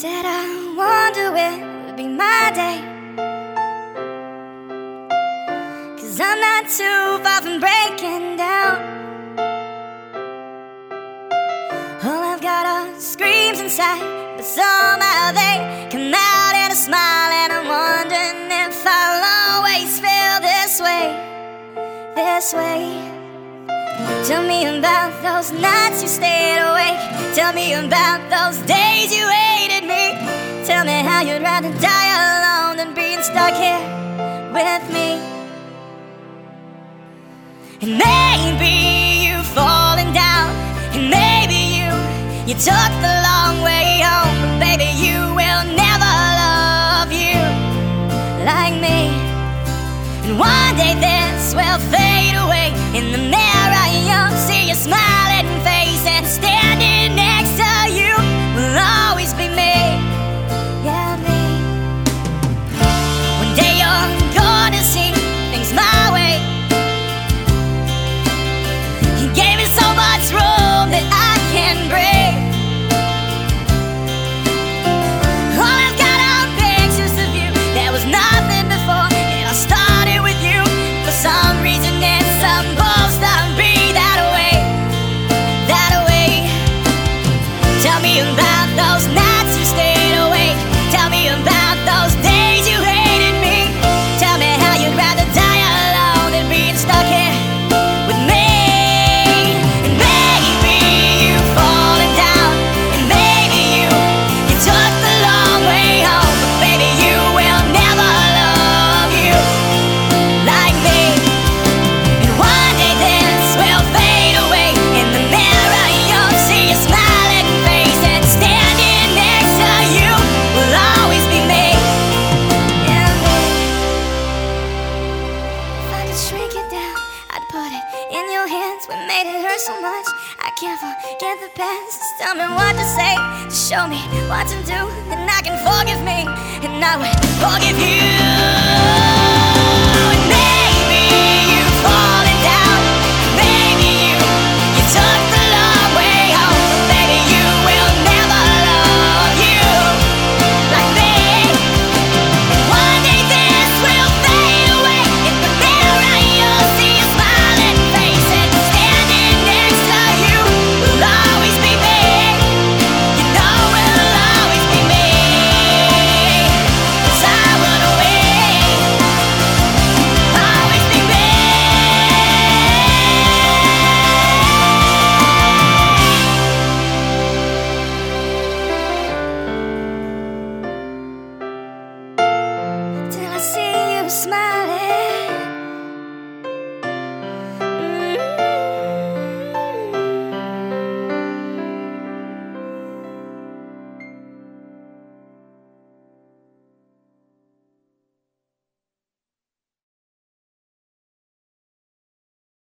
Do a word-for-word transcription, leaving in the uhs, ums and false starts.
Said I wonder when would be my day, 'cause I'm not too far from breaking down. All I've got are screams inside, but somehow they come out in a smile. And I'm wondering if I'll always feel this way, this way. Tell me about those nights you stayed awake. Tell me about those days you hated me. Tell me how you'd rather die alone than being stuck here with me. And maybe you've fallen down, and maybe you You took the long way home, but baby, you will never love you like me. And one day this will fade away. In the mirror you'll see your smiling face, and standing next to you will always be me, yeah, me. One day you're gonna see things my way. You gave me so much room that I can breathe. All I've got are pictures of you. There was nothing before, and I started with you. For some reason it's supposed to be that way, that way. Tell me about those nights you stayed awake. Tell me about those days you hated me. Tell me how you'd rather die alone than being stuck here with me. Shrink it down, I'd put it in your hands. We made it hurt so much, I can't forget the past. Just tell me what to say, just show me what to do, and I can forgive me, and I will forgive you.